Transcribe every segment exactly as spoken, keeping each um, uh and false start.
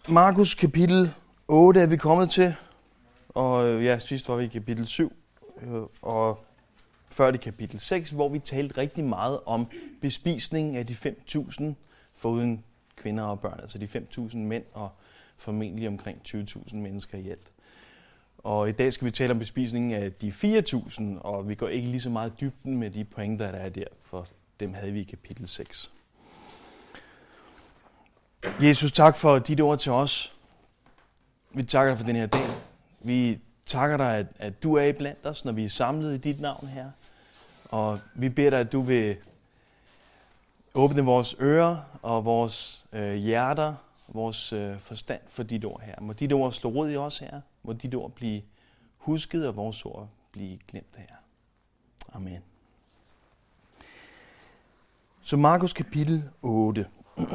Markus kapitel otte er vi kommet til, og ja, sidst var vi i kapitel syv, og før det kapitel seks, hvor vi talte rigtig meget om bespisningen af de fem tusind, foruden kvinder og børn, altså de fem tusind mænd og formentlig omkring tyve tusind mennesker i alt. Og i dag skal vi tale om bespisningen af de fire tusind, og vi går ikke lige så meget i dybden med de pointer, der er der, for dem havde vi i kapitel seks. Jesus, tak for dit ord til os. Vi takker dig for den her dag. Vi takker dig, at, at du er iblandt os, når vi er samlet i dit navn her. Og vi beder dig, at du vil åbne vores ører og vores øh, hjerter, vores øh, forstand for dit ord her. Må dit ord slå rod i os her. Må dit ord blive husket, og vores ord blive glemt her. Amen. Så Markus kapitel otte.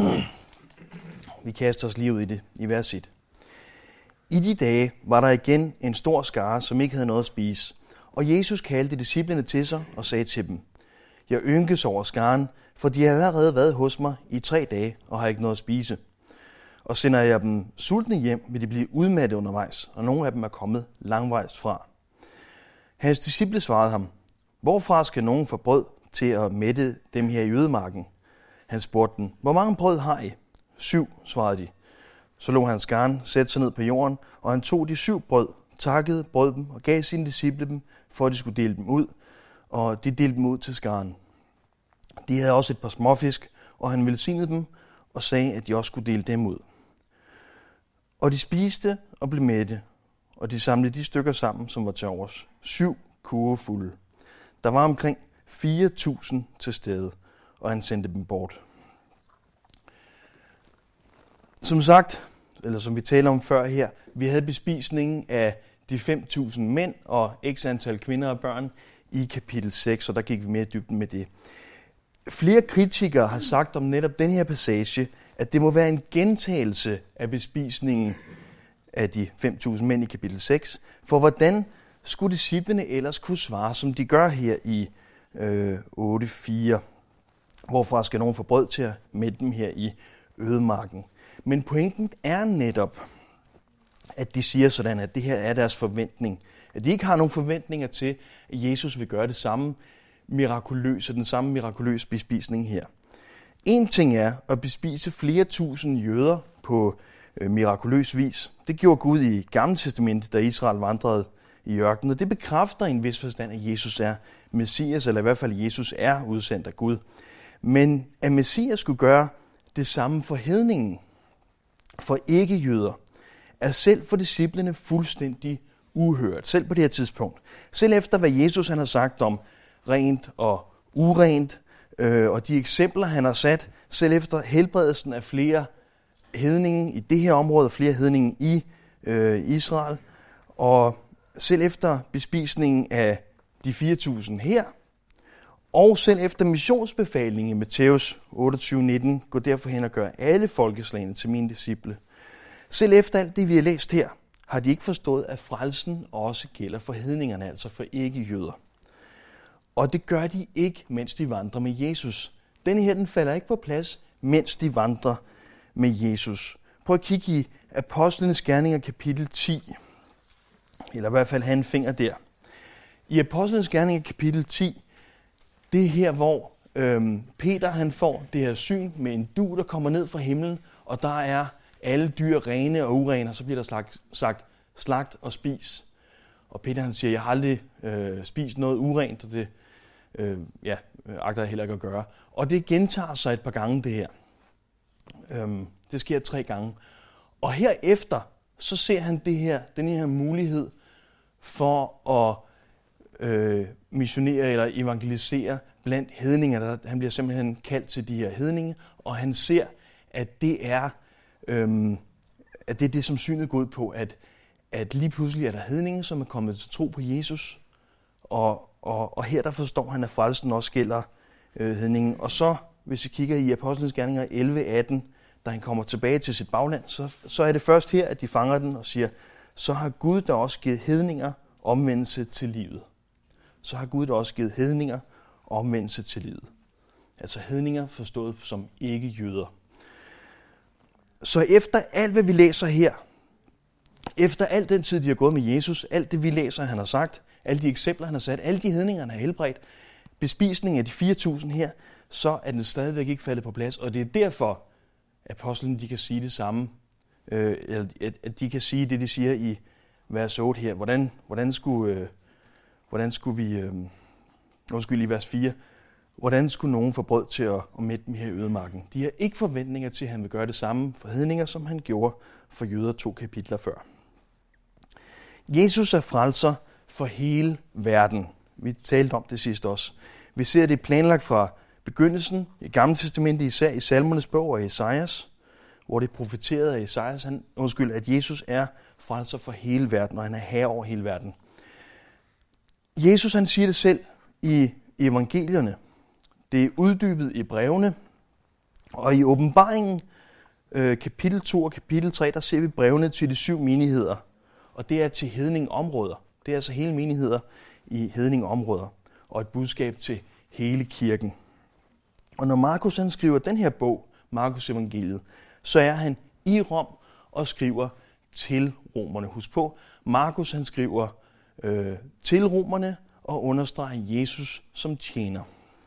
Vi kaster os lige ud i det, i vers et. I de dage var der igen en stor skare, som ikke havde noget at spise. Og Jesus kaldte disciplene til sig og sagde til dem: Jeg ynkes over skaren, for de har allerede været hos mig i tre dage og har ikke noget at spise. Og sender jeg dem sultne hjem, vil de blive udmattet undervejs, og nogle af dem er kommet langvejs fra. Hans disciple svarede ham: Hvorfra skal nogen få brød til at mætte dem her i ødemarken? Han spurgte dem: Hvor mange brød har I? Syv, svarede de. Så lå han skaren sætte sig ned på jorden, og han tog de syv brød, takkede, brød dem og gav sine disciple dem, for at de skulle dele dem ud, og de delte dem ud til skaren. De havde også et par småfisk, og han velsignede dem og sagde, at de også skulle dele dem ud. Og de spiste og blev mætte, og de samlede de stykker sammen, som var til overs. Syv kurve fulde. Der var omkring fire tusind til stede, og han sendte dem bort. Som sagt, eller som vi taler om før her, vi havde bespisningen af de fem tusind mænd og x antal kvinder og børn i kapitel seks, og der gik vi mere i dybden med det. Flere kritikere har sagt om netop den her passage, at det må være en gentagelse af bespisningen af de fem tusind mænd i kapitel seks, for hvordan skulle disciplene ellers kunne svare, som de gør her i øh, otte fire? Hvorfra skal nogen få brød til at mætte dem her i ødemarken? Men pointen er netop, at de siger sådan, at det her er deres forventning. At de ikke har nogen forventninger til, at Jesus vil gøre det samme mirakuløse, den samme mirakuløse bespisning her. En ting er at bespise flere tusind jøder på øh, mirakuløs vis. Det gjorde Gud i Gamle Testamentet, da Israel vandrede i ørkenen, og det bekræfter i en vis forstand, at Jesus er Messias, eller i hvert fald Jesus er udsendt af Gud. Men at Messias skulle gøre det samme for hedningen, for ikke-jøder, er selv for disciplene fuldstændig uhørt, selv på det her tidspunkt. Selv efter hvad Jesus han har sagt om rent og urent, øh, og de eksempler han har sat, selv efter helbredelsen af flere hedninge i det her område, flere hedninge i øh, Israel, og selv efter bespisningen af de fire tusind her, og selv efter missionsbefalingen i Matthæus otteogtyve nitten, gå derfor hen og gør alle folkeslagene til mine disciple. Selv efter alt det, vi har læst her, har de ikke forstået, at frelsen også gælder for hedningerne, altså for ikke-jøder. Og det gør de ikke, mens de vandrer med Jesus. Denne her, den falder ikke på plads, mens de vandrer med Jesus. Prøv at kigge i Apostlenes Gerninger kapitel ti, eller i hvert fald have en finger der. I Apostlenes Gerninger kapitel ti, det er her, hvor øhm, Peter han får det her syn med en dug, der kommer ned fra himlen, og der er alle dyr rene og urene, og så bliver der sagt, sagt slagt og spis. Og Peter han siger, jeg har aldrig øh, spist noget urent, og det øh, ja, agter jeg heller ikke at gøre. Og det gentager sig et par gange, det her. Øhm, det sker tre gange. Og herefter, så ser han det her, den her mulighed for at øh, missionere eller evangelisere blandt hedninger. Han bliver simpelthen kaldt til de her hedninge, og han ser, at det er, øhm, at det, er det, som synet går ud på, at, at lige pludselig er der hedninge, som er kommet til tro på Jesus, og, og, og her der forstår han, at frelsen også gælder øh, hedningen. Og så, hvis vi kigger i Apostlenes Gerninger elleve atten, da han kommer tilbage til sit bagland, så, så er det først her, at de fanger den og siger, så har Gud da også givet hedninger omvendelse til livet. Så har Gud da også givet hedninger omvendelse til livet. Altså hedninger forstået som ikke-jøder. Så efter alt, hvad vi læser her, efter al den tid, de har gået med Jesus, alt det, vi læser, han har sagt, alle de eksempler, han har sat, alle de hedninger, han har helbredt, bespisningen af de fire tusind her, så er den stadigvæk ikke faldet på plads. Og det er derfor, at apostlene de kan sige det samme, øh, at de kan sige det, de siger i vers otte her. Hvordan, hvordan, skulle, øh, hvordan skulle vi, øh, undskyld lige vers fire, hvordan skulle nogen få brød til at, at mætte dem her i ødemarken? De har ikke forventninger til, at han vil gøre det samme for hedninger, som han gjorde for jøder to kapitler før. Jesus er frelser for hele verden. Vi talte om det sidst også. Vi ser det planlagt fra begyndelsen i Gamle Testamentet, især i Salmernes bog og Esajas, hvor det er profeteret af Esajas, han, undskyld, at Jesus er frelser for hele verden, og han er herre over hele verden. Jesus han siger det selv i evangelierne. Det er uddybet i brevene, og i åbenbaringen, øh, kapitel to og kapitel tre, der ser vi brevene til de syv menigheder, og det er til hedningeområder. Det er altså hele menigheder i hedningeområder, og et budskab til hele kirken. Og når Markus han skriver den her bog, Markus evangeliet, så er han i Rom og skriver til romerne. Husk på, Markus han skriver øh, til romerne og understreger Jesus som tjener.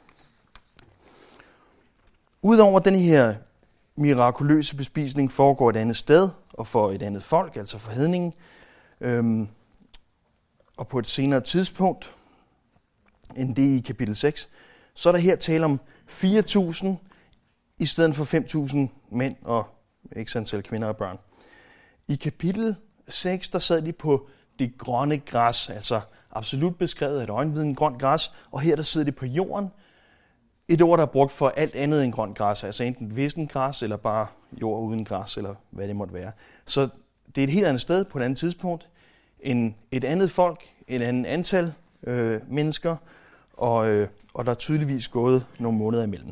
Udover den her mirakuløse bespisning foregår et andet sted og for et andet folk, altså for hedningen, øhm, og på et senere tidspunkt end det i kapitel seks, så er der her tale om fire tusind i stedet for fem tusind mænd og x antal kvinder og børn. I kapitel seks, der sad de på det grønne græs, altså absolut beskrevet af et øjenvidne grønt græs, og her der sidder de på jorden. Et ord, der er brugt for alt andet end grønt græs, altså enten vissen græs, eller bare jord uden græs, eller hvad det måtte være. Så det er et helt andet sted på et andet tidspunkt, end et andet folk, et andet antal øh, mennesker, og, øh, og der er tydeligvis gået nogle måneder imellem.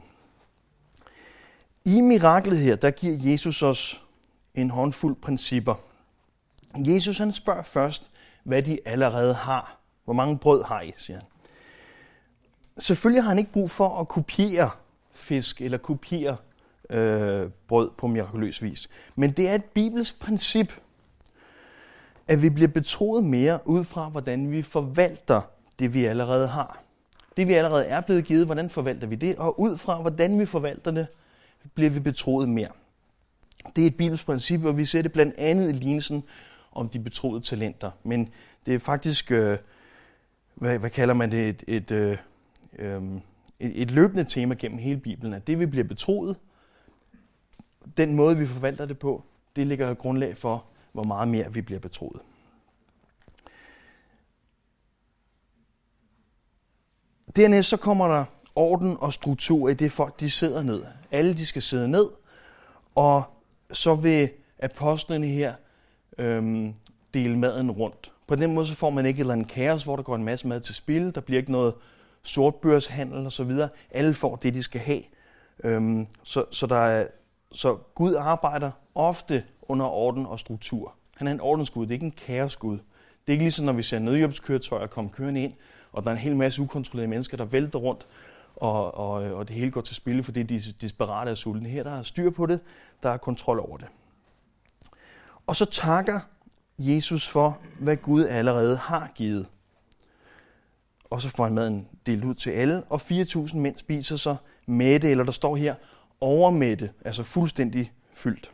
I miraklet her, der giver Jesus os en håndfuld principper. Jesus han spørger først, hvad de allerede har. Hvor mange brød har I, siger han. Selvfølgelig har han ikke brug for at kopiere fisk eller kopiere øh, brød på mirakuløs vis. Men det er et bibelsk princip, at vi bliver betroet mere ud fra, hvordan vi forvalter det, vi allerede har. Det, vi allerede er blevet givet, hvordan forvalter vi det? Og ud fra, hvordan vi forvalter det, bliver vi betroet mere. Det er et bibelsk princip, og vi ser det blandt andet i lignelsen om de betroede talenter. Men det er faktisk, øh, hvad, hvad kalder man det, et, et, øh, et, et løbende tema gennem hele Bibelen, at det, vi bliver betroet, den måde, vi forvalter det på, det ligger grundlag for, hvor meget mere vi bliver betroet. Dernæst så kommer der orden og struktur i det folk, de sidder ned. Alle de skal sidde ned, og så vil apostlene her øhm, dele maden rundt. På den måde så får man ikke et eller andet kaos, hvor der går en masse mad til spil. Der bliver ikke noget sortbørshandel og så videre. Alle får det, de skal have. Øhm, så, så, der er, så Gud arbejder ofte under orden og struktur. Han er en ordensgud, det er ikke en kaosgud. Det er ikke ligesom, når vi ser nødhjælpskøretøjer komme kørende ind, og der er en hel masse ukontrollerede mennesker, der vælter rundt, og, og, og det hele går til spil, fordi de er desperate og sultne. Her der er styr på det, der er kontrol over det. Og så takker Jesus for, hvad Gud allerede har givet. Og så får han maden delt ud til alle, og fire tusind mænd spiser så mætte, eller der står her, overmætte, altså fuldstændig fyldt.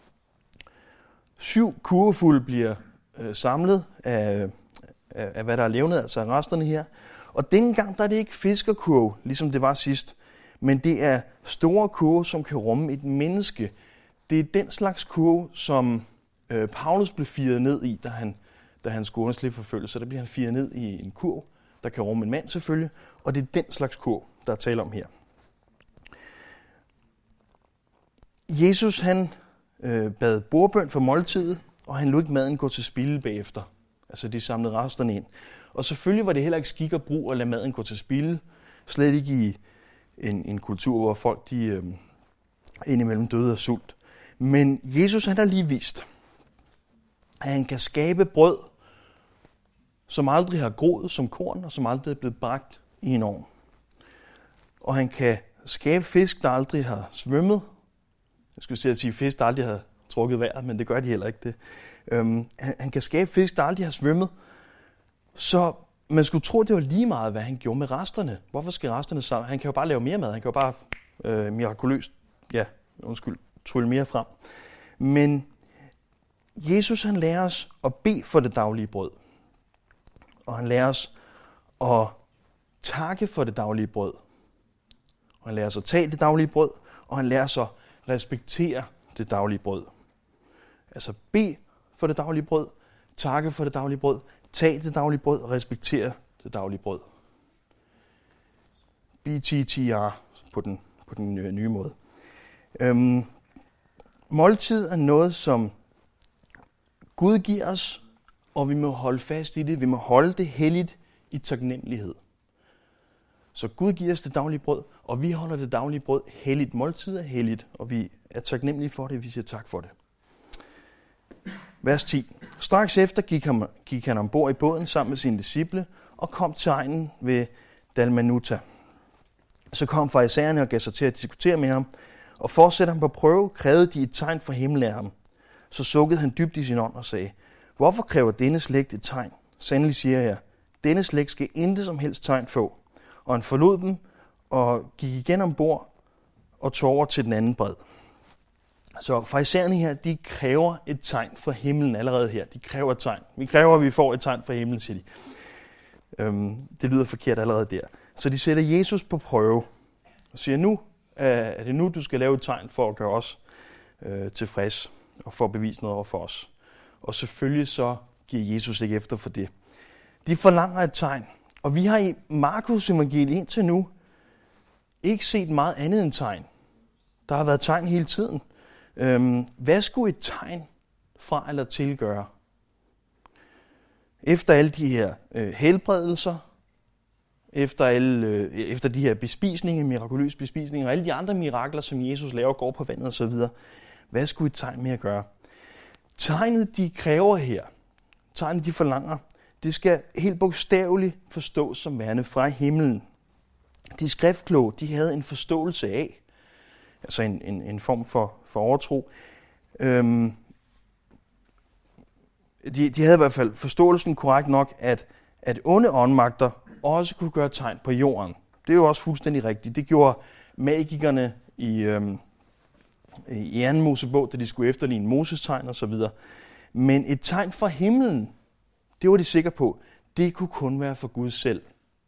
Syv kurvefulde bliver øh, samlet af, af, af, hvad der er levnet, altså af resterne her. Og denne gang der er det ikke fiskerkurve, ligesom det var sidst, men det er store kurve, som kan rumme et menneske. Det er den slags kurve, som øh, Paulus blev firet ned i, da han, da han skulle undslippe forfølgelse. Der bliver han firet ned i en kurv, der kan rumme en mand selvfølgelig, og det er den slags kurv, der er tale om her. Jesus han øh, bad bordbøn for måltidet, og han lod ikke maden gå til spilde bagefter. Altså de samlede resterne ind. Og selvfølgelig var det heller ikke skik og brug at lade maden gå til spilde. Slet ikke i en, en kultur, hvor folk de, øh, indimellem døde af sult. Men Jesus han har lige vist, at han kan skabe brød, som aldrig har groet som korn, og som aldrig er blevet bagt i en ovn. Og han kan skabe fisk, der aldrig har svømmet. Jeg skulle sige, at fisk, der aldrig har trukket vejret, men det gør de heller ikke det. Øhm, han, han kan skabe fisk, der aldrig har svømmet. Så man skulle tro, det var lige meget, hvad han gjorde med resterne. Hvorfor skal resterne sammen? Han kan jo bare lave mere mad. Han kan jo bare øh, mirakuløst, ja, undskyld, trylle mere frem. Men Jesus, han lærer os at bede for det daglige brød. Og han lærer os at takke for det daglige brød. Og han lærer os at tage det daglige brød, og han lærer os at respektere det daglige brød. Altså bed for det daglige brød, takke for det daglige brød, tag det daglige brød og respektere det daglige brød. B T T R på den, på den nye måde. Øhm, måltid er noget, som Gud giver os, og vi må holde fast i det. Vi må holde det helligt i taknemmelighed. Så Gud giver os det daglige brød, og vi holder det daglige brød helligt. Måltid er helligt, og vi er taknemmelige for det, vi siger tak for det. Vers ti. Straks efter gik han, gik han ombord i båden sammen med sine disciple, og kom til egnen ved Dalmanuta. Så kom farisæerne og gav sig til at diskutere med ham, og for at sætte ham på prøve, krævede de et tegn fra himlen af ham. Så sukkede han dybt i sin ånd og sagde, hvorfor kræver denne slægt et tegn? Sandelig siger jeg, denne slægt skal intet som helst tegn få. Og han forlod dem og gik igen ombord og tog over til den anden bred. Så farisæerne her, de kræver et tegn fra himlen allerede her. De kræver et tegn. Vi kræver, at vi får et tegn fra himlen, siger de. Øhm, det lyder forkert allerede der. Så de sætter Jesus på prøve og siger, nu er det nu, du skal lave et tegn for at gøre os øh, tilfreds og for at bevise noget over for os. Og selvfølgelig så giver Jesus ikke efter for det. De forlanger et tegn. Og vi har i Markus evangeliet indtil nu ikke set meget andet end tegn. Der har været tegn hele tiden. Øhm, hvad skulle et tegn fra eller til gøre? Efter alle de her øh, helbredelser, efter, alle, øh, efter de her bespisninger, mirakuløse bespisninger, og alle de andre mirakler, som Jesus laver, går på vandet osv., hvad skulle et tegn med at gøre? Tegnet, de kræver her, tegnet, de forlanger, det skal helt bogstaveligt forstås som værende fra himlen. De skriftkloge, de havde en forståelse af, altså en, en, en form for, for overtro. Øhm, de, de havde i hvert fald forståelsen korrekt nok, at, at onde åndmagter også kunne gøre tegn på jorden. Det er jo også fuldstændig rigtigt. Det gjorde magikerne i, øhm, i anden Mosebog, da de skulle efterligne Moses tegn osv. Men et tegn fra himlen, det var de sikre på, det kunne kun være for Gud selv.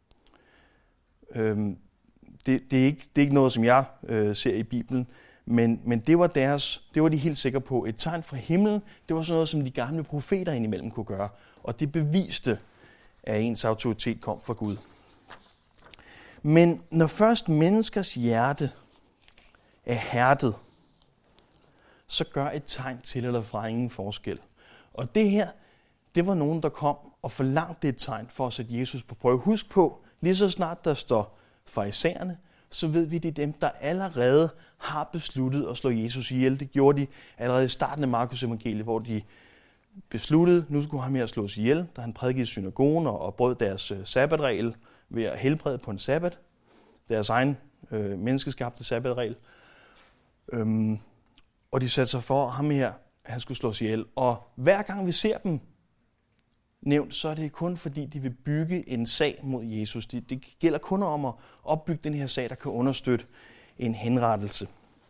Øhm, det, det, er ikke, det er ikke noget, som jeg øh, ser i Bibelen, men, men det var deres, det var de helt sikre på. Et tegn fra himlen, det var sådan noget, som de gamle profeter indimellem kunne gøre. Og det beviste, at ens autoritet kom fra Gud. Men når først menneskers hjerte er hærdet, så gør et tegn til eller fra ingen forskel. Og det her, det var nogen, der kom og forlangte et tegn for at sætte Jesus på prøve. Husk på, lige så snart der står farisæerne, så ved vi, det er dem, der allerede har besluttet at slå Jesus ihjel. Det gjorde de allerede i starten af Markus evangeliet, hvor de besluttede, nu skulle ham her slås ihjel, da han prædikede i synagogen og brød deres sabbatregel ved at helbrede på en sabbat. Deres egen øh, menneskeskabte sabbatregel. Øhm, og de satte sig for, at ham her, han skulle slås ihjel. Og hver gang vi ser dem nævnt, så er det kun fordi, de vil bygge en sag mod Jesus. Det, det gælder kun om at opbygge den her sag, der kan understøtte en henrettelse.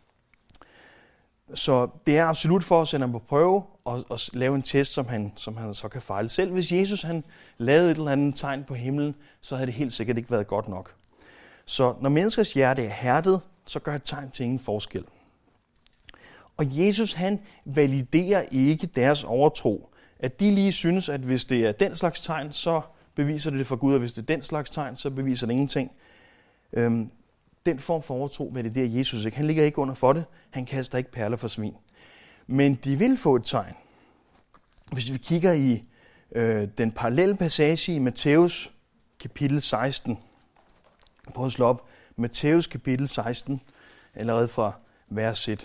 Så det er absolut for at sende ham på prøve og, og lave en test, som han, som han så kan fejle. Selv hvis Jesus han lavede et eller andet tegn på himlen, så havde det helt sikkert ikke været godt nok. Så når menneskers hjerte er hærdet, så gør et tegn til ingen forskel. Og Jesus han validerer ikke deres overtro. At de lige synes, at hvis det er den slags tegn, så beviser det det for Gud, og hvis det er den slags tegn, så beviser det ingenting. Øhm, den form for overtro validerer Jesus ikke. Han ligger ikke under for det. Han kaster ikke perler for svin. Men de vil få et tegn. Hvis vi kigger i øh, den parallelle passage i Matthæus kapitel seksten. Prøv at slå op. Matthæus kapitel seksten, allerede fra vers et.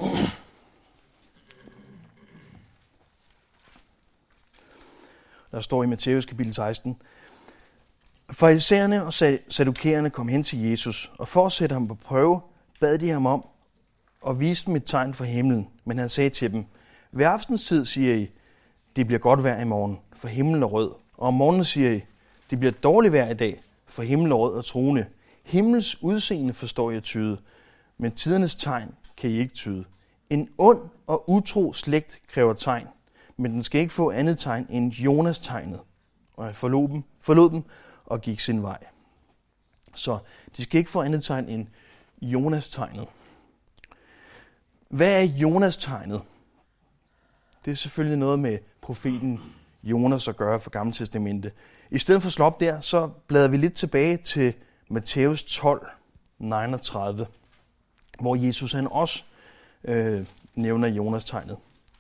Der står i Matthæus kapitel seksten. Farisæerne og saddukererne kom hen til Jesus, og for at sætte ham på prøve, bad de ham om og viste dem et tegn fra himlen. Men han sagde til dem, Ved aftenstid siger I, det bliver godt vejr i morgen, for himlen er rød. Og om morgenen siger I, det bliver dårligt vejr i dag, for himlen er rød og truende. Himmels udseende forstår jeg tyde, men tidernes tegn kan I ikke tyde. En ond og utro slægt kræver tegn, men den skal ikke få andet tegn end Jonas tegnet. Og han forlod dem, forlod dem og gik sin vej. Så de skal ikke få andet tegn end Jonas tegnet. Hvad er Jonas tegnet? Det er selvfølgelig noget med profeten Jonas at gøre for Gamle Testamente. I stedet for at slå op der, så bladrer vi lidt tilbage til Matthæus tolv, niogtredive, hvor Jesus han også øh, nævner Jonas tegnet.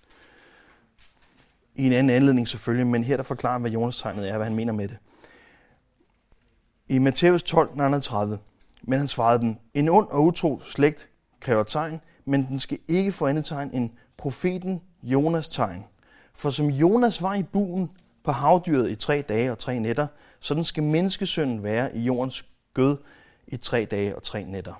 I en anden anledning selvfølgelig, men her der forklarer han, hvad Jonas tegnet er, hvad han mener med det. I Matthæus tolv, niogtredive, men han svarede dem, en ond og utro slægt kræver tegn, men den skal ikke få andet tegn end profeten Jonas tegn. For som Jonas var i buen på havdyret i tre dage og tre nætter, sådan skal menneskesønnen være i jordens gød i tre dage og tre nætter.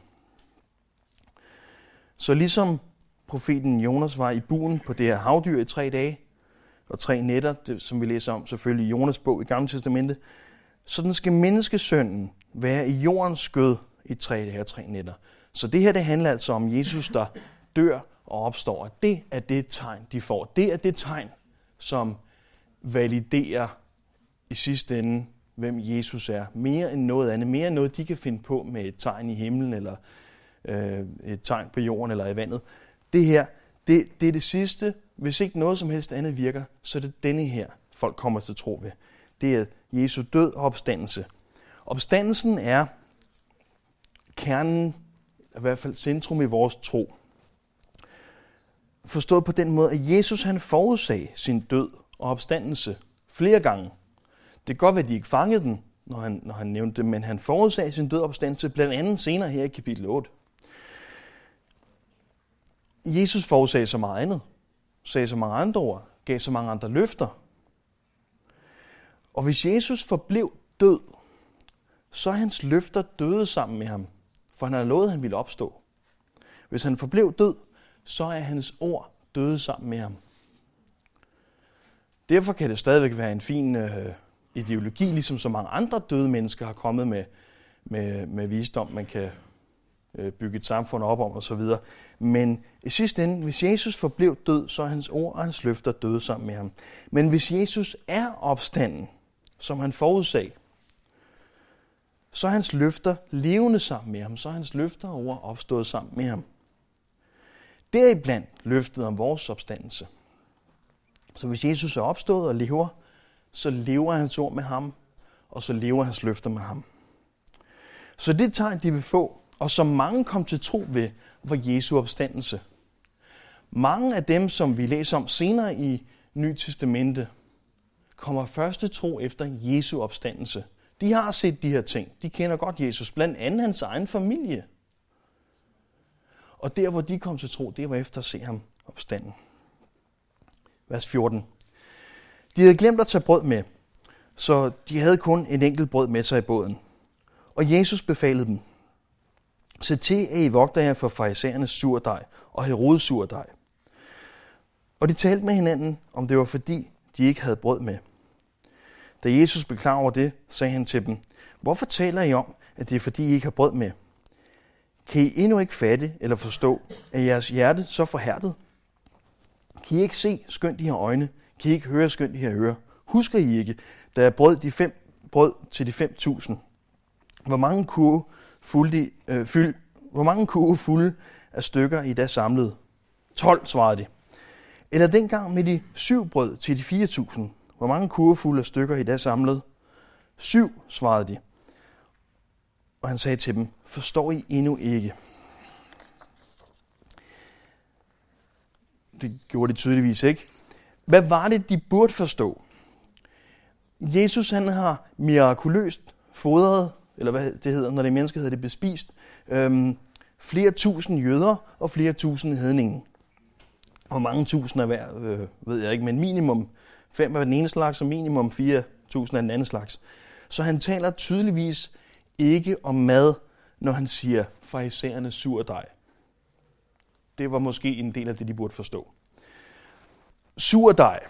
Så ligesom profeten Jonas var i buen på det her havdyr i tre dage og tre nætter, det, som vi læser om selvfølgelig i Jonas bog i Gamle Testamente, sådan skal menneskesønnen være i jordens skød i tre dage og tre nætter. Så det her det handler altså om Jesus, der dør og opstår. Og det er det tegn, de får. Det er det tegn, som validerer i sidste ende, hvem Jesus er. Mere end noget andet. Mere end noget, de kan finde på med et tegn i himlen, eller øh, et tegn på jorden, eller i vandet. Det her, det, det er det sidste. Hvis ikke noget som helst andet virker, så er det denne her, folk kommer til at tro ved. Det er Jesu død og opstandelse. Opstandelsen er kernen, i hvert fald centrum i vores tro. Forstået på den måde, at Jesus han forudsag sin død og opstandelse flere gange. Det kan godt være, at de ikke fangede den, når han, når han nævnte det, men han forudsag sin død og opstandelse blandt andet senere her i kapitel otte. Jesus forudsagde så meget andet, sagde så mange andre ord, gav så mange andre løfter. Og hvis Jesus forblev død, så er hans løfter døde sammen med ham, for han har lovet, at han ville opstå. Hvis han forblev død, så er hans ord døde sammen med ham. Derfor kan det stadigvæk være en fin øh, ideologi, ligesom så mange andre døde mennesker har kommet med, med, med visdom, man kan øh, bygge et samfund op om osv. Men i sidste ende, hvis Jesus forblev død, så er hans ord og hans løfter døde sammen med ham. Men hvis Jesus er opstanden, som han forudsag, så er hans løfter levende sammen med ham, så er hans løfter og ord opstået sammen med ham. Deriblandt løftet om vores opstandelse. Så hvis Jesus er opstået og lever, så lever hans ord med ham, og så lever hans løfter med ham. Så det tegn, de vil få, og som mange kom til tro ved, var Jesu opstandelse. Mange af dem, som vi læser om senere i Nye Testamente, kommer først til tro efter Jesu opstandelse. De har set de her ting. De kender godt Jesus, blandt andet hans egen familie. Og der, hvor de kom til tro, det var efter at se ham opstanden. Vers fjorten. De havde glemt at tage brød med, så de havde kun et enkelt brød med sig i båden. Og Jesus befalede dem, se til, at I vogter jer for farisæernes surdej og Herodes surdej. Og de talte med hinanden, om det var fordi, de ikke havde brød med. Da Jesus blev klar over det, sagde han til dem, hvorfor taler I om, at det er fordi, I ikke har brød med? Kan I endnu ikke fatte eller forstå, at jeres hjerte så forhærdet? Kan I ikke se, skønt I har øjne? Kan I ikke høre, skønt I har ører? Husker I ikke, da jeg brød de fem brød til de fem tusind? Hvor mange kurve fulde, øh, fyld, hvor mange kurve fulde af stykker I da samlede? tolv, svarede de. Eller dengang med de syv brød til de fire tusind? Hvor mange kurve fulde af stykker I da samlede? Syv, svarede de. Og han sagde til dem, forstår I endnu ikke? Det gjorde de tydeligvis ikke. Hvad var det, de burde forstå? Jesus han har mirakuløst fodret, eller hvad det hedder, når det er mennesker, hedder det bespist, øhm, flere tusind jøder og flere tusind hedninge. Hvor mange tusind er hver, øh, ved jeg ikke, men minimum fem af den ene slags, og minimum fire tusind af den anden slags. Så han taler tydeligvis ikke om mad, når han siger farisæernes surdej. Det var måske en del af det, de burde forstå. Surdej.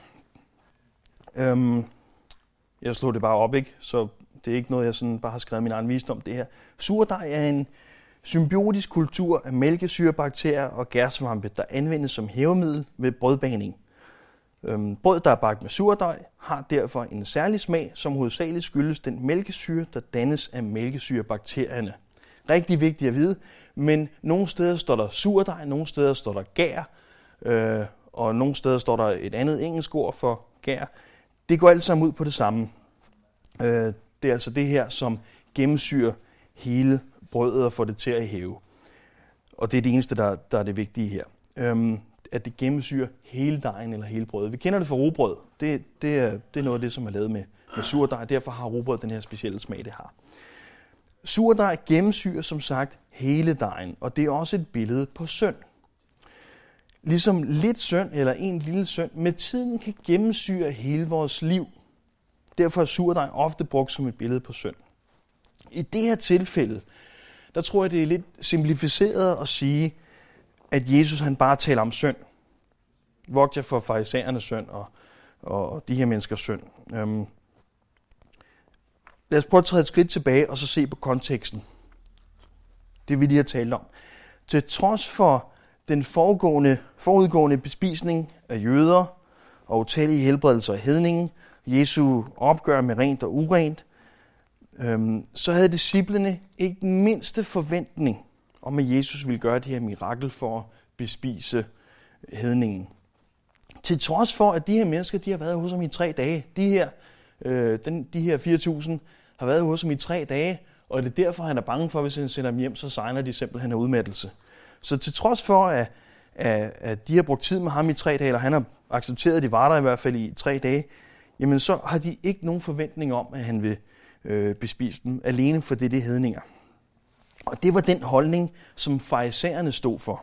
Øhm, jeg slog det bare op, ikke? Så det er ikke noget, jeg sådan bare har skrevet min egen visdom, det her. Surdej er en symbiotisk kultur af mælkesyrebakterier og gærsvampe, der anvendes som hævemiddel ved brødbagning. Øhm, brød, der er bagt med surdej, har derfor en særlig smag, som hovedsageligt skyldes den mælkesyre, der dannes af mælkesyrebakterierne. Rigtig vigtigt at vide, men nogle steder står der surdej, nogle steder står der gær, øh, og nogle steder står der et andet engelsk ord for gær. Det går alt sammen ud på det samme. Øh, det er altså det her, som gennemsyrer hele brødet og får det til at hæve. Og det er det eneste, der, der er det vigtige her. Øhm, at det gennemsyrer hele dejen eller hele brødet. Vi kender det fra rugbrød. Det, det, er, det er noget af det, som er lavet med, med surdej. Derfor har rugbrød den her specielle smag, det har. Surdej gennemsyrer som sagt hele dejen, og det er også et billede på synd. Ligesom lidt synd eller en lille synd med tiden kan gennemsyre hele vores liv. Derfor er surdej ofte brugt som et billede på synd. I det her tilfælde, der tror jeg, det er lidt simplificeret at sige, at Jesus han bare taler om synd. Vogt jer for farisæernes synd og, og de her menneskers synd. Øhm. Lad os prøve at træde et skridt tilbage og så se på konteksten. Det vi lige har talt om. Til trods for den foregående, forudgående bespisning af jøder og utallige helbredelser af hedningen, Jesu opgør med rent og urent, øhm, så havde disciplene ikke den mindste forventning om, at Jesus ville gøre det her mirakel for at bespise hedningen. Til trods for, at de her mennesker de har været hos ham i tre dage, de her, øh, den, de her fire tusind har været hos ham i tre dage, og det er derfor, han er bange for, at hvis han sender dem hjem, så segner de simpelthen af udmattelse. Så til trods for, at, at, at de har brugt tid med ham i tre dage, eller han har accepteret, at de var der i hvert fald i tre dage, jamen så har de ikke nogen forventning om, at han vil øh, bespise dem, alene for det, det hedninger. Og det var den holdning, som farisæerne stod for.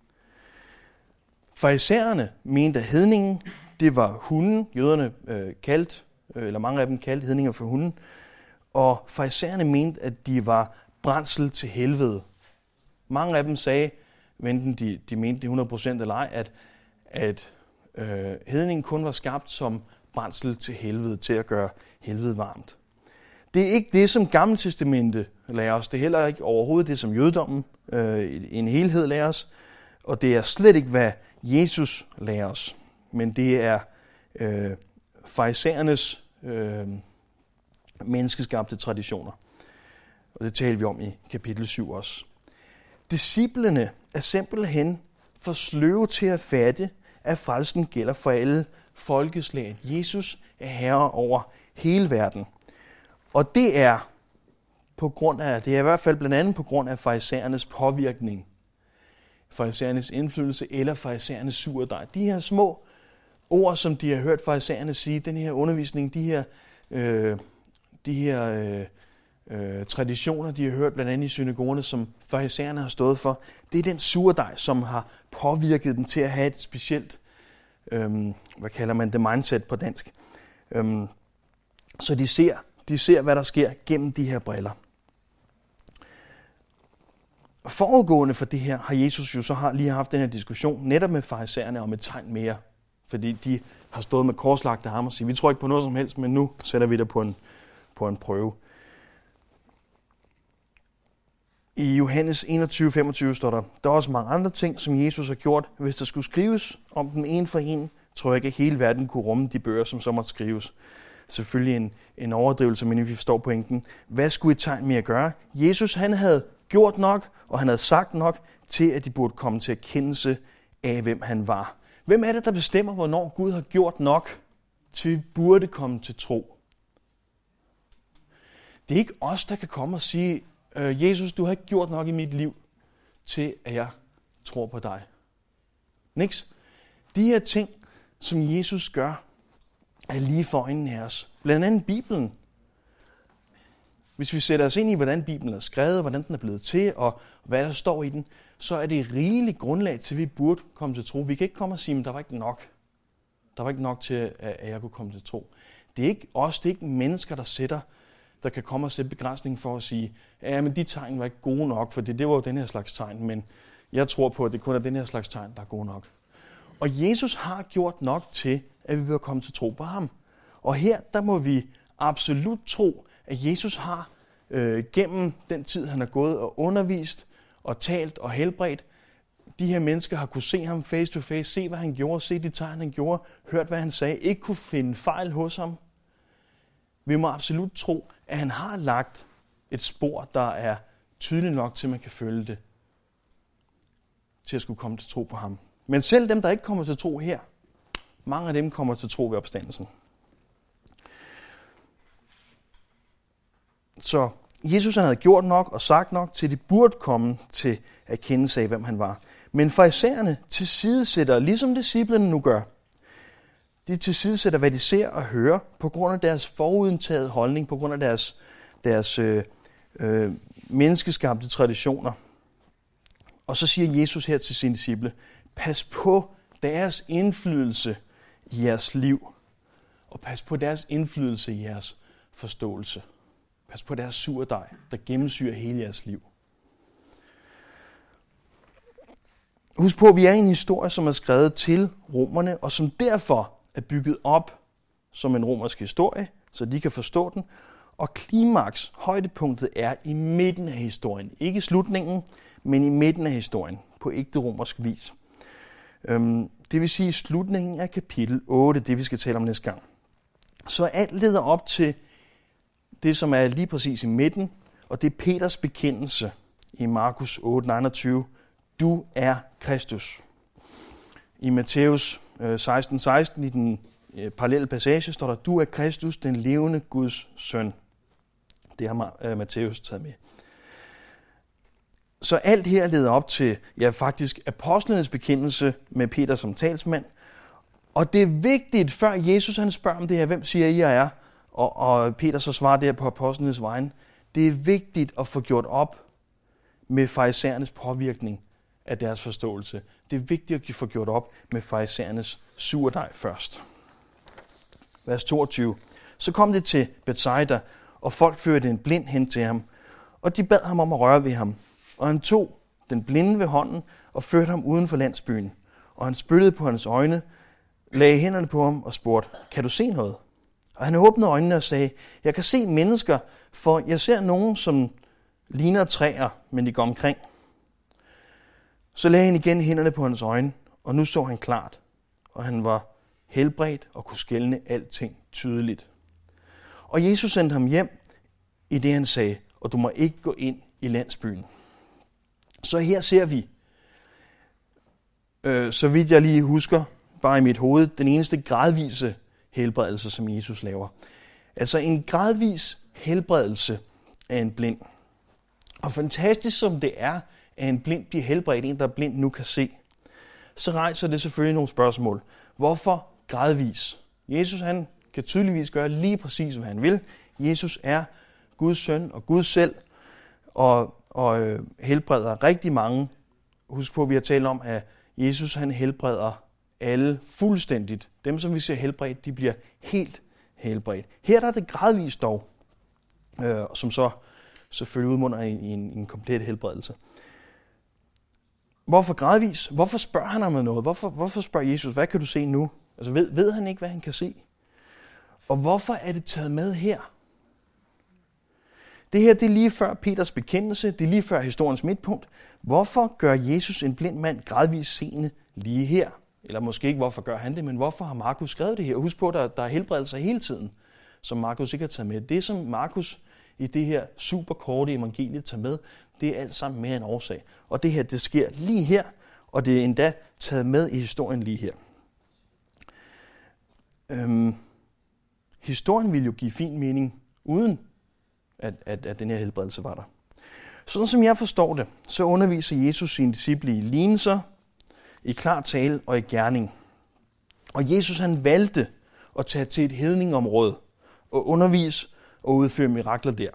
Farisæerne mente, at hedningen, det var hunden, jøderne øh, kaldt, øh, eller mange af dem kaldte hedninger for hunden, og farisæerne mente, at de var brændsel til helvede. Mange af dem sagde, enten de, de mente det hundrede procent eller ej, at, at øh, hedningen kun var skabt som brændsel til helvede, til at gøre helvede varmt. Det er ikke det, som Gamle Testamente lærer os. Det er heller ikke overhovedet det, som jødedommen øh, en helhed lærer os. Og det er slet ikke, hvad Jesus lærer os. Men det er øh, farisæernes øh, menneskeskabte traditioner. Og det taler vi om i kapitel syv også. Disciplene er simpelthen for sløve til at fatte, at frelsen gælder for alle folkeslag. Jesus er herre over hele verden. Og det er på grund af, det er i hvert fald blandt andet på grund af farisæernes påvirkning, farisæernes indflydelse eller farisæernes surdej. De her små ord, som de har hørt farisæerne sige, den her undervisning, de her, øh, de her øh, øh, traditioner, de har hørt blandt andet i synagogerne, som farisæerne har stået for, det er den surdej, som har påvirket dem til at have et specielt, øh, hvad kalder man det, mindset på dansk. Øh, så de ser, de ser, hvad der sker gennem de her briller. Forudgående for det her har Jesus jo så har lige haft den her diskussion netop med farisæerne om et tegn mere. Fordi de har stået med korslagte ham og siger, vi tror ikke på noget som helst, men nu sætter vi det på en, på en prøve. I Johannes enogtyve femogtyve står der, der er også mange andre ting, som Jesus har gjort. Hvis der skulle skrives om den en for en, tror jeg ikke, at hele verden kunne rumme de bøger, som så måtte skrives. Selvfølgelig en, en overdrivelse, men vi forstår pointen. Hvad skulle et tegn mere gøre? Jesus han havde gjort nok, og han havde sagt nok til, at de burde komme til erkendelse af, hvem han var. Hvem er det, der bestemmer, hvornår Gud har gjort nok, til vi burde komme til tro? Det er ikke os, der kan komme og sige, Jesus, du har ikke gjort nok i mit liv, til at jeg tror på dig. Niks. De her ting, som Jesus gør, er lige for øjnene af os. Blandt andet Bibelen. Hvis vi sætter os ind i, hvordan Bibelen er skrevet, hvordan den er blevet til, og hvad der står i den, så er det rigeligt grundlag til, at vi burde komme til tro. Vi kan ikke komme og sige, at der var ikke nok. Der var ikke nok til, at jeg kunne komme til tro. Det er ikke os, det er ikke mennesker, der sætter, der kan komme og sætte begrænsning for at sige, ja, men de tegn var ikke gode nok, for det, det var jo den her slags tegn, men jeg tror på, at det kun er den her slags tegn, der er gode nok. Og Jesus har gjort nok til, at vi vil komme til tro på ham. Og her, der må vi absolut tro, at Jesus har øh, gennem den tid, han har gået og undervist og talt og helbredt, de her mennesker har kunne se ham face to face, se hvad han gjorde, se de tegn han gjorde, hørt hvad han sagde, ikke kunne finde fejl hos ham. Vi må absolut tro, at han har lagt et spor, der er tydeligt nok til, at man kan følge det, til at skulle komme til tro på ham. Men selv dem, der ikke kommer til tro her, mange af dem kommer til tro ved opstandelsen. Så Jesus han havde gjort nok og sagt nok, til de burde komme til erkendelse af, hvem han var. Men farisæerne tilsidesætter, ligesom disciplene nu gør, de tilsidesætter, hvad de ser og hører, på grund af deres forudindtagede holdning, på grund af deres, deres øh, øh, menneskeskabte traditioner. Og så siger Jesus her til sine disciple, pas på deres indflydelse i jeres liv, og pas på deres indflydelse i jeres forståelse. Pas på deres surdej, der gennemsyrer hele jeres liv. Husk på, at vi er i en historie, som er skrevet til romerne, og som derfor er bygget op som en romersk historie, så de kan forstå den. Og klimaks, højdepunktet, er i midten af historien. Ikke slutningen, men i midten af historien, på ægte romersk vis. Det vil sige slutningen af kapitel otte, det vi skal tale om næste gang. Så alt leder op til det, som er lige præcis i midten, og det er Peters bekendelse i Markus otte niogtyve. Du er Kristus. I Matthæus seksten seksten, i den parallelle passage, står der, du er Kristus, den levende Guds søn. Det har Matthæus taget med. Så alt her leder op til, ja faktisk, apostlenes bekendelse med Peter som talsmand. Og det er vigtigt, før Jesus han spørger om det her, hvem siger I, jeg er? Og, og Peter så svarer det her på apostlenes vegne. Det er vigtigt at få gjort op med farisæernes påvirkning af deres forståelse. Det er vigtigt at få gjort op med farisæernes surdej først. Vers toogtyve. Så kom det til Bethsaida, og folk førte en blind hen til ham, og de bad ham om at røre ved ham. Og han tog den blinde ved hånden og førte ham uden for landsbyen. Og han spyttede på hans øjne, lagde hænderne på ham og spurgte, kan du se noget? Og han åbnede øjnene og sagde, jeg kan se mennesker, for jeg ser nogen, som ligner træer, men de går omkring. Så lagde han igen hænderne på hans øjne, og nu så han klart, og han var helbredt og kunne skelne alting tydeligt. Og Jesus sendte ham hjem i det, han sagde, og du må ikke gå ind i landsbyen. Så her ser vi, øh, så vidt jeg lige husker, bare i mit hoved, den eneste gradvise helbredelse, som Jesus laver. Altså en gradvis helbredelse af en blind. Og fantastisk som det er, at en blind bliver helbredt, en der er blind nu kan se, så rejser det selvfølgelig nogle spørgsmål. Hvorfor gradvis? Jesus han kan tydeligvis gøre lige præcis, hvad han vil. Jesus er Guds søn og Gud selv, og, og øh, helbreder rigtig mange. Husk på, at vi har talt om, at Jesus han helbreder alle fuldstændigt. Dem, som vi ser helbredt, de bliver helt helbredt. Her der er det gradvist dog, øh, som så selvfølgelig udmunder i, i, en, i en komplet helbredelse. Hvorfor gradvis? Hvorfor spørger han ham om noget? Hvorfor, hvorfor spørger Jesus, hvad kan du se nu? Altså ved, ved han ikke, hvad han kan se? Og hvorfor er det taget med her? Det her det er lige før Peters bekendelse, det er lige før historiens midtpunkt. Hvorfor gør Jesus en blind mand gradvist seende lige her? Eller måske ikke, hvorfor gør han det, men hvorfor har Markus skrevet det her? Husk på, at der, der er helbredelser hele tiden, som Markus ikke har taget med. Det, som Markus i det her super korte evangelie tager med, det er alt sammen med en årsag. Og det her, det sker lige her, og det er endda taget med i historien lige her. Øhm, historien ville jo give fin mening, uden at, at, at den her helbredelse var der. Sådan som jeg forstår det, så underviser Jesus sine disciple i lignelser, i klar tale og i gerning. Og Jesus han valgte at tage til et hedningområde og undervise og udføre mirakler der.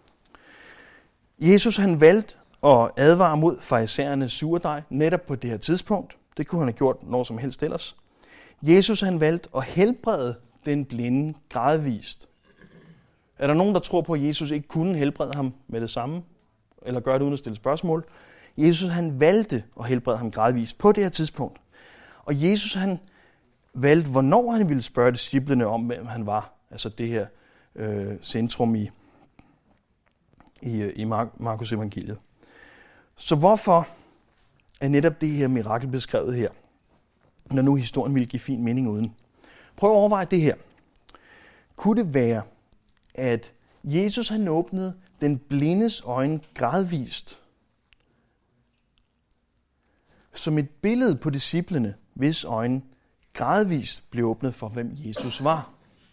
Jesus han valgte at advare mod farisæernes surdej netop på det her tidspunkt. Det kunne han have gjort når som helst ellers. Jesus han valgte at helbrede den blinde gradvist. Er der nogen, der tror på, at Jesus ikke kunne helbrede ham med det samme? Eller gøre det uden at stille spørgsmål? Jesus han valgte at helbrede ham gradvist på det her tidspunkt. Og Jesus han valgte, hvornår han ville spørge disciplene om, hvem han var. Altså det her øh, centrum i, i, i Markus evangeliet. Så hvorfor er netop det her mirakel beskrevet her, når nu historien ville give fin mening uden? Prøv at overveje det her. Kunne det være, at Jesus han åbnede den blindes øjne gradvist, som et billede på disciplene, hvis øjne gradvist blev åbnet for, hvem Jesus var?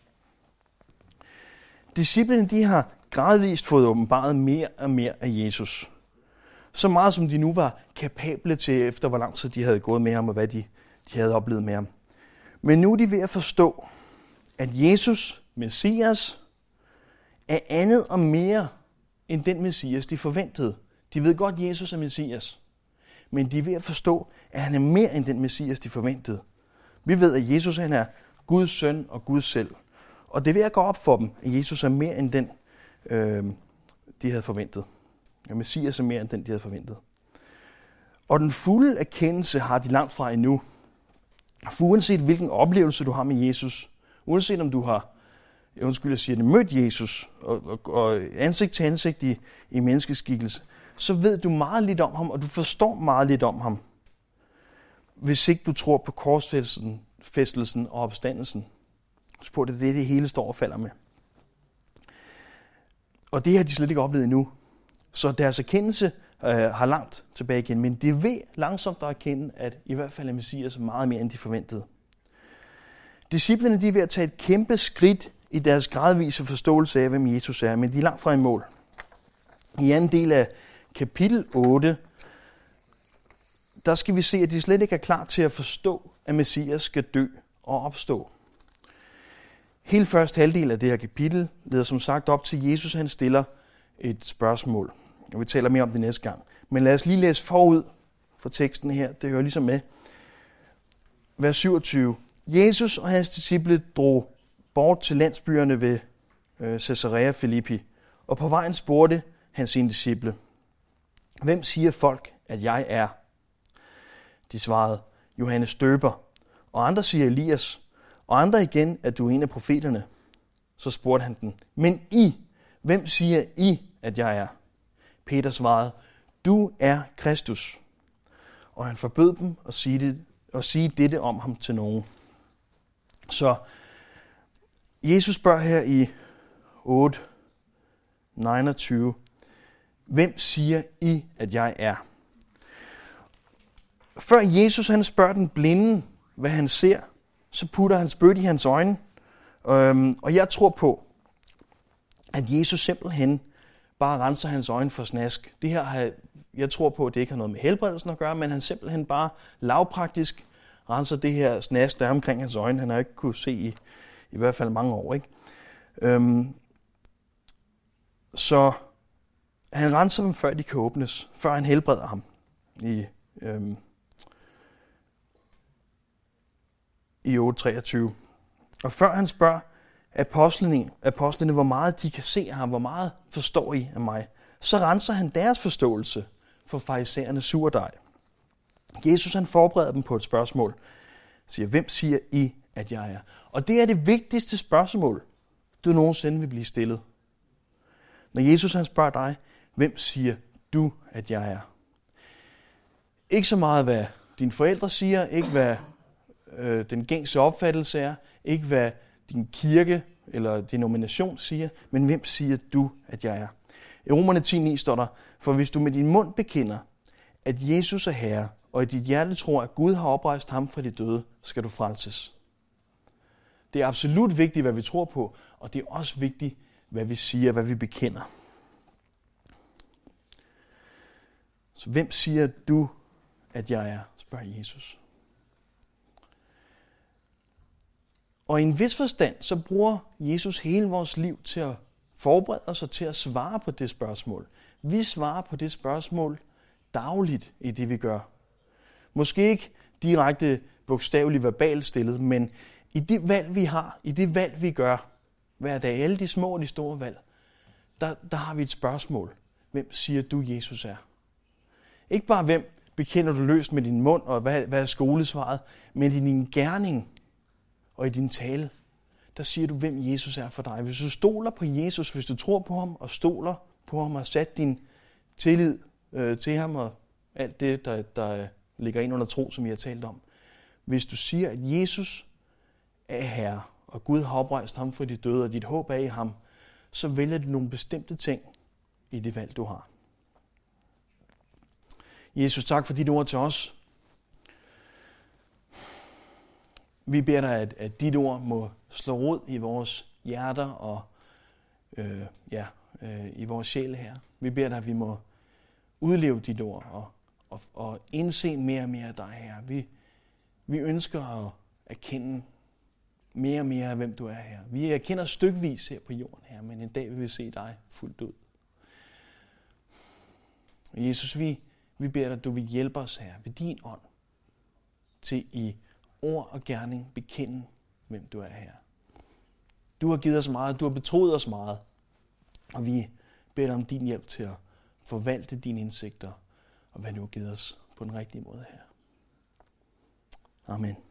Disciplene de har gradvist fået åbenbaret mere og mere af Jesus. Så meget som de nu var kapable til, efter hvor lang tid de havde gået med ham, og hvad de, de havde oplevet med ham. Men nu er de ved at forstå, at Jesus, Messias, er andet og mere end den Messias, de forventede. De ved godt, at Jesus er Messias, men de er ved at forstå, at han er mere end den Messias, de forventede. Vi ved, at Jesus han er Guds søn og Gud selv. Og det er ved at gå op for dem, at Jesus er mere end den, øh, de havde forventet. At Messias er mere end den, de havde forventet. Og den fulde erkendelse har de langt fra endnu. For uanset hvilken oplevelse du har med Jesus, uanset om du har, undskyld jeg siger det, mødt Jesus og, og, og ansigt til ansigt i, i menneskeskikkelse, så ved du meget lidt om ham, og du forstår meget lidt om ham, hvis ikke du tror på korsfæstelsen og opstandelsen. Så på det er det, det hele står og falder med. Og det har de slet ikke oplevet endnu. Så deres erkendelse øh, har langt tilbage igen, men de ved langsomt at erkende, at i hvert fald er Messias meget mere, end de forventede. Disciplene de er ved at tage et kæmpe skridt i deres gradvise forståelse af, hvem Jesus er, men de er langt fra i mål. I anden del af kapitel otte, der skal vi se, at de slet ikke er klar til at forstå, at Messias skal dø og opstå. Hele første halvdel af det her kapitel leder som sagt op til, Jesus han stiller et spørgsmål. Og vi taler mere om det næste gang. Men lad os lige læse forud for teksten her. Det hører ligesom med. Vers syvogtyve. Jesus og hans disciple drog bort til landsbyerne ved øh, Caesarea Philippi. Og på vejen spurgte han sine disciple: Hvem siger folk, at jeg er? De svarede: Johannes Døber. Og andre siger Elias. Og andre igen, at du er en af profeterne. Så spurgte han dem: Men I, hvem siger I, at jeg er? Peter svarede: Du er Kristus. Og han forbød dem at sige, det, at sige dette om ham til nogen. Så Jesus spørger her i otte niogtyve: Hvem siger I, at jeg er? Før Jesus han spørger den blinde, hvad han ser, så putter han spyt i hans øjne. Og jeg tror på, at Jesus simpelthen bare renser hans øjne for snask. Det her har, jeg tror på, at det ikke har noget med helbredelsen at gøre, men han simpelthen bare lavpraktisk renser det her snask, der er omkring hans øjne. Han har ikke kunne se i, i hvert fald mange år. Ikke? Øhm, så han renser dem, før de kan åbnes, før han helbreder ham i, øhm, i otte treogtyve. Og før han spørger apostlene, apostlene, hvor meget de kan se af ham, hvor meget forstår I af mig, så renser han deres forståelse for farisæernes surdej. Jesus han forbereder dem på et spørgsmål. Siger: Hvem siger I, at jeg er? Og det er det vigtigste spørgsmål, du nogensinde vil blive stillet. Når Jesus han spørger dig: Hvem siger du, at jeg er? Ikke så meget, hvad dine forældre siger, ikke hvad øh, den gængse opfattelse er, ikke hvad din kirke eller denomination siger, men hvem siger du, at jeg er? I Romerne ti ni står der: For hvis du med din mund bekender, at Jesus er Herre, og i dit hjerte tror, at Gud har oprejst ham fra de døde, skal du frelses. Det er absolut vigtigt, hvad vi tror på, og det er også vigtigt, hvad vi siger, hvad vi bekender. Så hvem siger du, at jeg er? Spørger Jesus. Og i en vis forstand, så bruger Jesus hele vores liv til at forberede os og til at svare på det spørgsmål. Vi svarer på det spørgsmål dagligt i det, vi gør. Måske ikke direkte bogstaveligt verbalt stillet, men i det valg, vi har, i det valg, vi gør hver dag, alle de små og de store valg, der, der har vi et spørgsmål. Hvem siger du, Jesus er? Ikke bare hvem bekender du løst med din mund, og hvad, hvad er skolesvaret? Men i din gerning og i din tale, der siger du, hvem Jesus er for dig. Hvis du stoler på Jesus, hvis du tror på ham og stoler på ham og sat din tillid øh, til ham og alt det, der, der ligger ind under tro, som vi har talt om. Hvis du siger, at Jesus er Herre, og Gud har oprejst ham fra de døde, og dit håb er i ham, så vælger du nogle bestemte ting i det valg, du har. Jesus, tak for dit ord til os. Vi beder dig, at, at dit ord må slå rod i vores hjerter og øh, ja, øh, i vores sjæl her. Vi beder dig, at vi må udleve dit ord og, og, og indse mere og mere af dig her. Vi, vi ønsker at erkende mere og mere af, hvem du er her. Vi erkender stykvis her på jorden her, men en dag vil vi se dig fuldt ud. Og Jesus, vi, vi beder dig, at du vil hjælpe os her ved din ånd til i ord og gerning bekende, hvem du er her. Du har givet os meget, du har betroet os meget, og vi beder dig om din hjælp til at forvalte dine indsigter og hvad du har givet os på den rigtige måde her. Amen.